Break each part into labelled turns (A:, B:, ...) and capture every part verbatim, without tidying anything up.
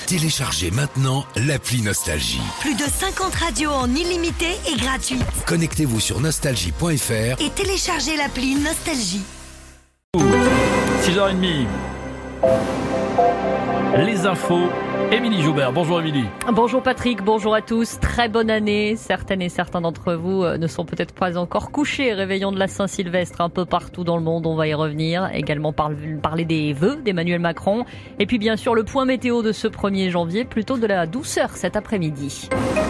A: Téléchargez maintenant l'appli Nostalgie.
B: Plus de cinquante radios en illimité et gratuite.
A: Connectez-vous sur nostalgie point f r
B: et téléchargez l'appli Nostalgie.
C: six heures trente. Les infos, Émilie Joubert. Bonjour Émilie.
D: Bonjour Patrick, bonjour à tous. Très bonne année. Certaines et certains d'entre vous ne sont peut-être pas encore couchés. Réveillon de la Saint-Sylvestre un peu partout dans le monde, on va y revenir. Également parler des vœux d'Emmanuel Macron. Et puis bien sûr le point météo de ce premier janvier, plutôt de la douceur cet après-midi.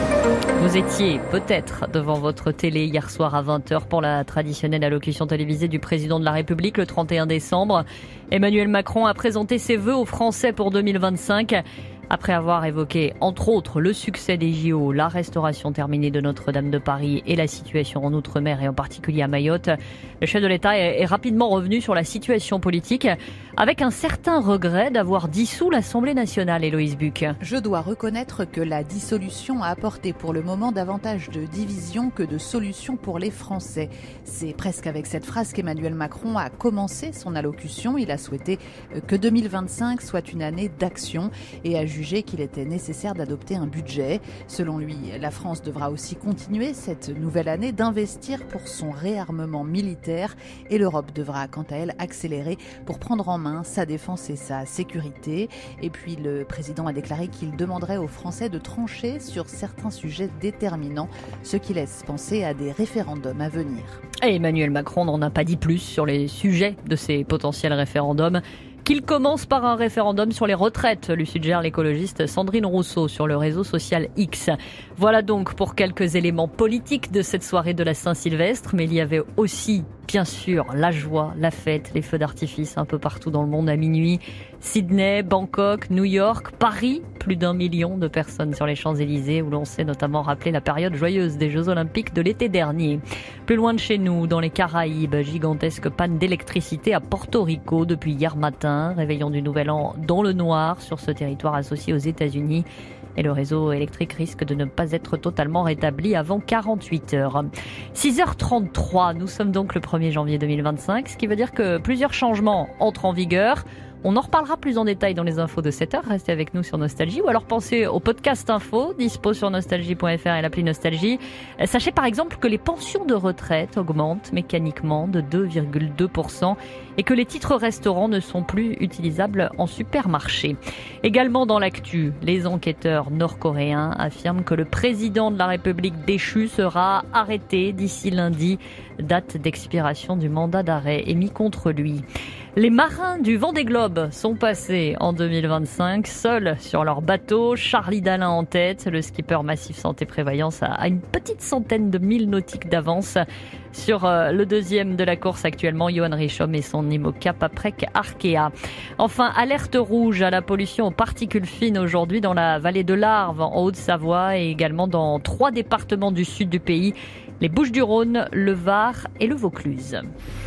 D: Vous étiez peut-être devant votre télé hier soir à vingt heures pour la traditionnelle allocution télévisée du président de la République le trente et un décembre. Emmanuel Macron a présenté ses vœux aux Français pour deux mille vingt-cinq. Après avoir évoqué, entre autres, le succès des J O, la restauration terminée de Notre-Dame de Paris et la situation en Outre-mer et en particulier à Mayotte, le chef de l'État est rapidement revenu sur la situation politique avec un certain regret d'avoir dissous l'Assemblée nationale. Héloïse Buc.
E: Je dois reconnaître que la dissolution a apporté pour le moment davantage de division que de solutions pour les Français. C'est presque avec cette phrase qu'Emmanuel Macron a commencé son allocution. Il a souhaité que deux mille vingt-cinq soit une année d'action et a jugé qu'il était nécessaire d'adopter un budget. Selon lui, la France devra aussi continuer cette nouvelle année d'investir pour son réarmement militaire et l'Europe devra quant à elle accélérer pour prendre en main sa défense et sa sécurité. Et puis le président a déclaré qu'il demanderait aux Français de trancher sur certains sujets déterminants, ce qui laisse penser à des référendums à venir.
D: Et Emmanuel Macron n'en a pas dit plus sur les sujets de ces potentiels référendums. Qu'il commence par un référendum sur les retraites, lui suggère l'écologiste Sandrine Rousseau sur le réseau social X. Voilà donc pour quelques éléments politiques de cette soirée de la Saint-Sylvestre, mais il y avait aussi, bien sûr, la joie, la fête, les feux d'artifice un peu partout dans le monde à minuit. Sydney, Bangkok, New York, Paris, plus d'un million de personnes sur les Champs-Élysées où l'on sait notamment rappeler la période joyeuse des Jeux Olympiques de l'été dernier. Plus loin de chez nous, dans les Caraïbes, gigantesque panne d'électricité à Porto Rico depuis hier matin. Réveillon du Nouvel An dans le noir sur ce territoire associé aux États-Unis. Et le réseau électrique risque de ne pas être totalement rétabli avant quarante-huit heures. six heures trente-trois, nous sommes donc le premier janvier deux mille vingt-cinq, ce qui veut dire que plusieurs changements entrent en vigueur. On en reparlera plus en détail dans les infos de sept heures. Restez avec nous sur Nostalgie ou alors pensez au podcast info dispo sur nostalgie point f r et l'appli Nostalgie. Sachez par exemple que les pensions de retraite augmentent mécaniquement de deux virgule deux pour cent et que les titres restaurants ne sont plus utilisables en supermarché. Également dans l'actu, les enquêteurs nord-coréens affirment que le président de la République déchu sera arrêté d'ici lundi, date d'expiration du mandat d'arrêt émis contre lui. Les marins du Vendée Globe sont passés en deux mille vingt-cinq seuls sur leur bateau, Charlie Dalin en tête. Le skipper Massif Santé Prévoyance a une petite centaine de milles nautiques d'avance sur le deuxième de la course actuellement, Johan Richomme et son IMOCA Paprec Arkea. Enfin, alerte rouge à la pollution aux particules fines aujourd'hui dans la vallée de l'Arve en Haute-Savoie et également dans trois départements du sud du pays, les Bouches-du-Rhône, le Var et le Vaucluse.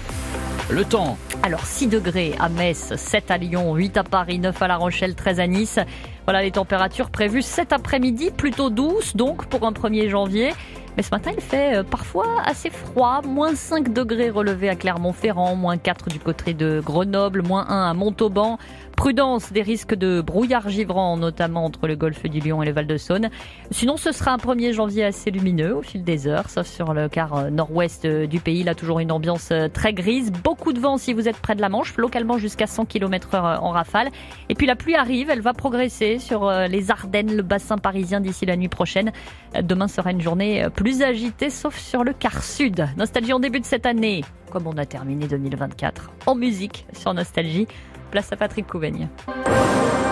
C: Le temps.
D: Alors six degrés à Metz, sept à Lyon, huit à Paris, neuf à La Rochelle, treize à Nice. Voilà les températures prévues cet après-midi, plutôt douces donc pour un premier janvier. Mais ce matin, il fait parfois assez froid. Moins cinq degrés relevés à Clermont-Ferrand, moins quatre du côté de Grenoble, moins un à Montauban. Prudence, des risques de brouillard givrant, notamment entre le golfe du Lion et le Val-de-Saône. Sinon, ce sera un premier janvier assez lumineux au fil des heures, sauf sur le quart nord-ouest du pays. Là, toujours une ambiance très grise. Beaucoup de vent si vous êtes près de la Manche, localement jusqu'à cent kilomètres heure en rafale. Et puis la pluie arrive, elle va progresser sur les Ardennes, le bassin parisien d'ici la nuit prochaine. Demain sera une journée plus agitée, sauf sur le quart sud. Nostalgie en début de cette année, comme on a terminé deux mille vingt-quatre, en musique sur Nostalgie. Place à Patrick Couvaigne.